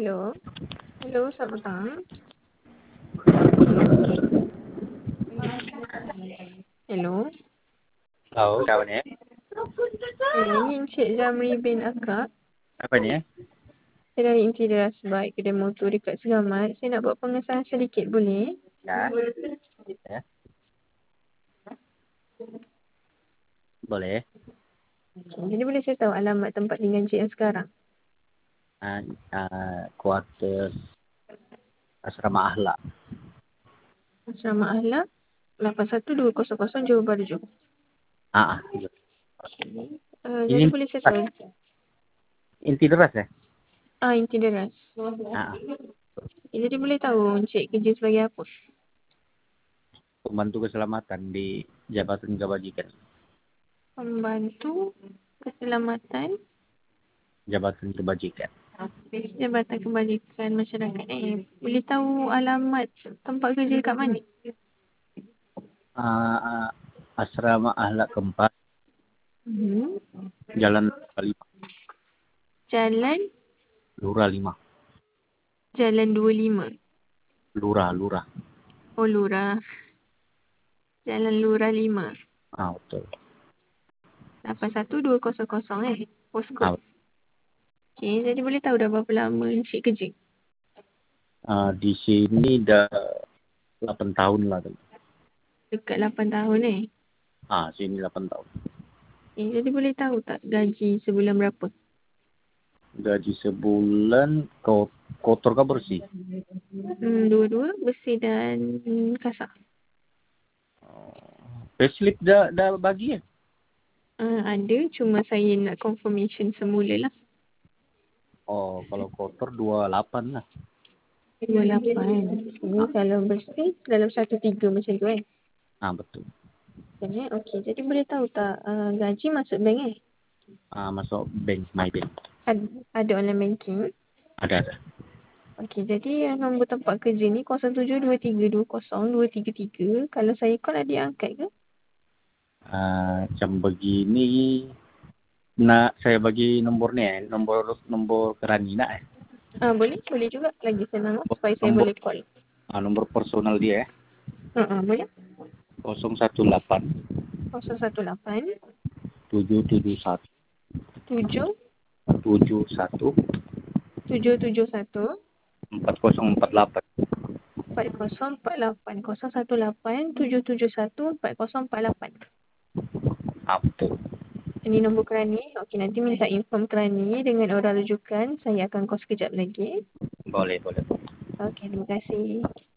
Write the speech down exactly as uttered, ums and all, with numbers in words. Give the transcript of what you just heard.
Hello. Hello, selamat petang. Hello. Tahu kawan ya? Hello, ni Encik Zamri bin Akak. Apa ni ya? Saya dari Interior Asbike, kedai motor dekat Selamat. Saya nak buat pengesahan sedikit, boleh? Ya. Ya. Boleh. Okay. Jadi boleh saya tahu alamat tempat tinggal Encik yang sekarang? Uh, uh, kuarter asrama Ahlak. Asrama Ahlak, lapan satu dua kosong kosong Johor Bahru Johor. Ah, ah. Okay. Uh, jadi Ini boleh saya tahu? inti deras ya? Ah, Interior As. Ah, ah. Okay, jadi boleh tahu Encik kerja sebagai apa? Pembantu keselamatan di Jabatan Kebajikan. Pembantu Keselamatan Jabatan Kebajikan. Jabatan Kebajikan Masyarakat. Eh, boleh tahu alamat tempat kerja dekat mana? Uh, uh, asrama Ahlak keempat, Hmm. Jalan lima, Jalan Lurah lima. Jalan dua puluh lima. Lurah, Lurah. Oh, Lurah. Jalan Lurah lima. Ah, betul. lapan satu dua kosong kosong eh. Postcode. Ah, Okay, jadi boleh tahu dah berapa lama Encik kerja? uh, di sini dah delapan tahun lah. Dekat lapan tahun eh. Ah, sini delapan tahun. Okay, jadi boleh tahu tak gaji sebulan berapa? Gaji sebulan kau kotor kah bersih? Hmm, dua-dua bersih dan kasar. Payslip dah dah bagi ya? Uh, ada, cuma saya nak confirmation semula lah. Oh, kalau kotor dua puluh delapan lah. dua puluh lapan. Ini Ah, kalau bersih dalam satu tiga macam tu eh. ah betul. Okey, okay. Jadi boleh tahu tak uh, gaji masuk bank eh? Ah, masuk bank, my bank. Ada, ada online banking. Ada ada. Okey, jadi yang nombor tempat kerja ni kosong tujuh dua tiga dua kosong dua tiga tiga. Kalau saya call ada yang angkat ke? Ah, macam begini nak saya bagi nomor ni eh, nombor nombor kerani nak eh. Ah, boleh, boleh juga. Lagi senang lah, supaya saya Nombor boleh call. ah, nombor personal dia eh. Uh, uh, boleh. kosong satu delapan kosong satu lapan tujuh tujuh satu tujuh tujuh satu tujuh tujuh satu empat kosong empat delapan. empat kosong empat lapan kosong satu lapan tujuh tujuh satu empat kosong empat lapan. Ah, betul. Ini nombor kerani. Okey, nanti minta inform kerani dengan orang rujukan. Saya akan call sekejap lagi. Boleh boleh. Okey, terima kasih.